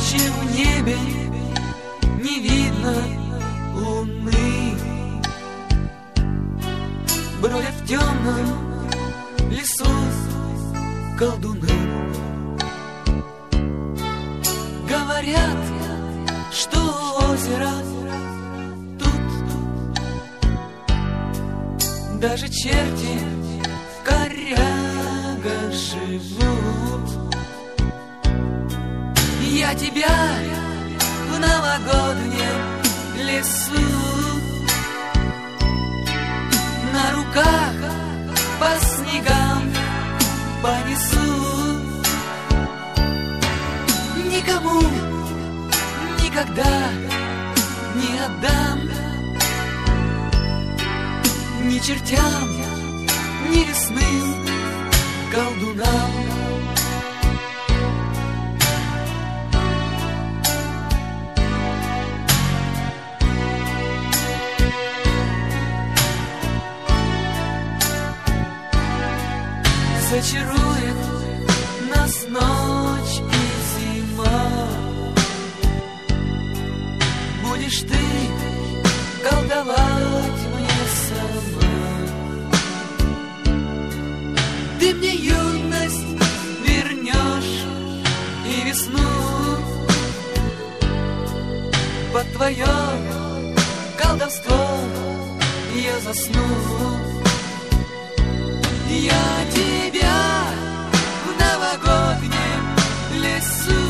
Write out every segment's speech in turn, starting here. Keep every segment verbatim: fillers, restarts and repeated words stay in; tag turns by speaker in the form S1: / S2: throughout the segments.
S1: Ночью в небе не видно луны, бродят в темном лесу колдуны. Говорят, что озеро тут даже черти в корягах живут. Я тебя в новогоднем лесу на руках по снегам понесу. Никому никогда не отдам, ни чертям, ни лесным колдунам. Зачарует нас ночь и зима, будешь ты колдовать мне сама. Ты мне юность вернешь и весну, под твое колдовство я засну. Я тебя в новогоднем лесу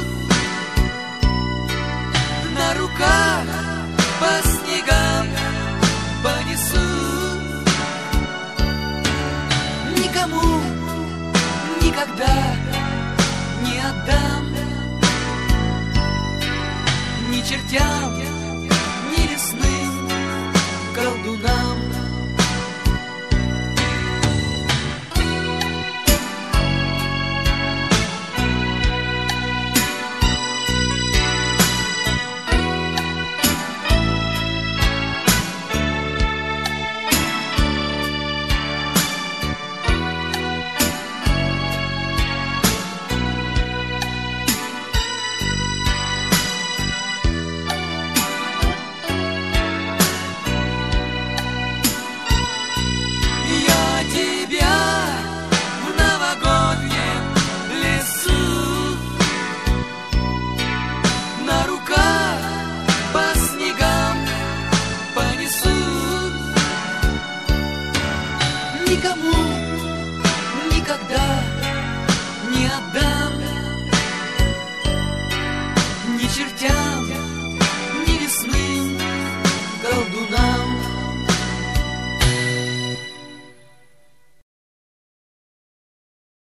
S1: на руках по снегам понесу. Никому никогда